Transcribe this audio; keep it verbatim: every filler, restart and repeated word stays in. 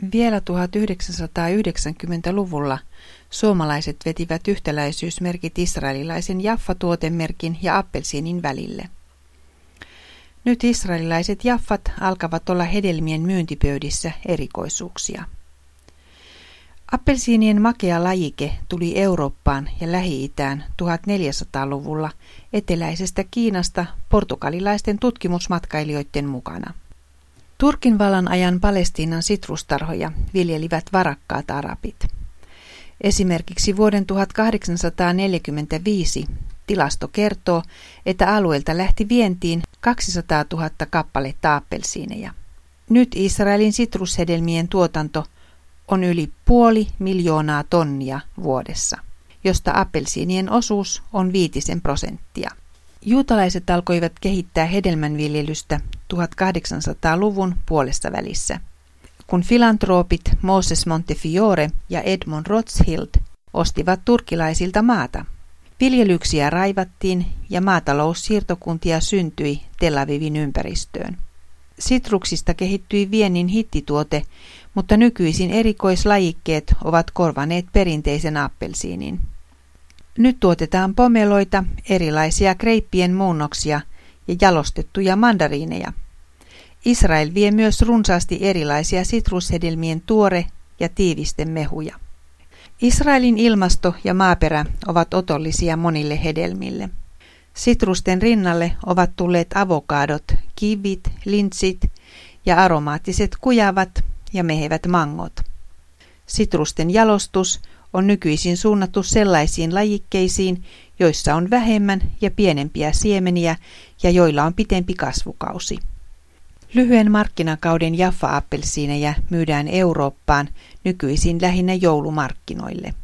Vielä tuhatyhdeksänsataayhdeksänkymmentäluvulla suomalaiset vetivät yhtäläisyysmerkit israelilaisen Jaffa-tuotemerkin ja appelsiinin välille. Nyt israelilaiset jaffat alkavat olla hedelmien myyntipöydissä erikoisuuksia. Appelsiinien makea lajike tuli Eurooppaan ja Lähi-itään tuhatneljäsataaluvulla eteläisestä Kiinasta portugalilaisten tutkimusmatkailijoiden mukana. Turkin vallan ajan Palestiinan sitrustarhoja viljelivät varakkaat arabit. Esimerkiksi vuoden tuhatkahdeksansataaneljäkymmentäviisi tilasto kertoo, että alueelta lähti vientiin kaksisataatuhatta kappaletta appelsiineja. Nyt Israelin sitrushedelmien tuotanto on yli puoli miljoonaa tonnia vuodessa, josta appelsiinien osuus on viitisen prosenttia. Juutalaiset alkoivat kehittää hedelmänviljelystä tuhatkahdeksansataaluvun puolessa välissä, kun filantroopit Moses Montefiore ja Edmond Rothschild ostivat turkkilaisilta maata. Viljelyksiä raivattiin ja maataloussiirtokuntia syntyi Tel Avivin ympäristöön. Sitruksista kehittyi viennin hittituote, mutta nykyisin erikoislajikkeet ovat korvanneet perinteisen appelsiinin. Nyt tuotetaan pomeloita, erilaisia kreippien muunnoksia ja jalostettuja mandariineja. Israel vie myös runsaasti erilaisia sitrushedelmien tuore- ja tiivistemehuja. Israelin ilmasto ja maaperä ovat otollisia monille hedelmille. Sitrusten rinnalle ovat tulleet avokadot, kivit, lintsit ja aromaattiset kujavat ja mehevät mangot. Sitrusten jalostus on nykyisin suunnattu sellaisiin lajikkeisiin, joissa on vähemmän ja pienempiä siemeniä ja joilla on pitempi kasvukausi. Lyhyen markkinakauden Jaffa-appelsiineja myydään Eurooppaan nykyisin lähinnä joulumarkkinoille.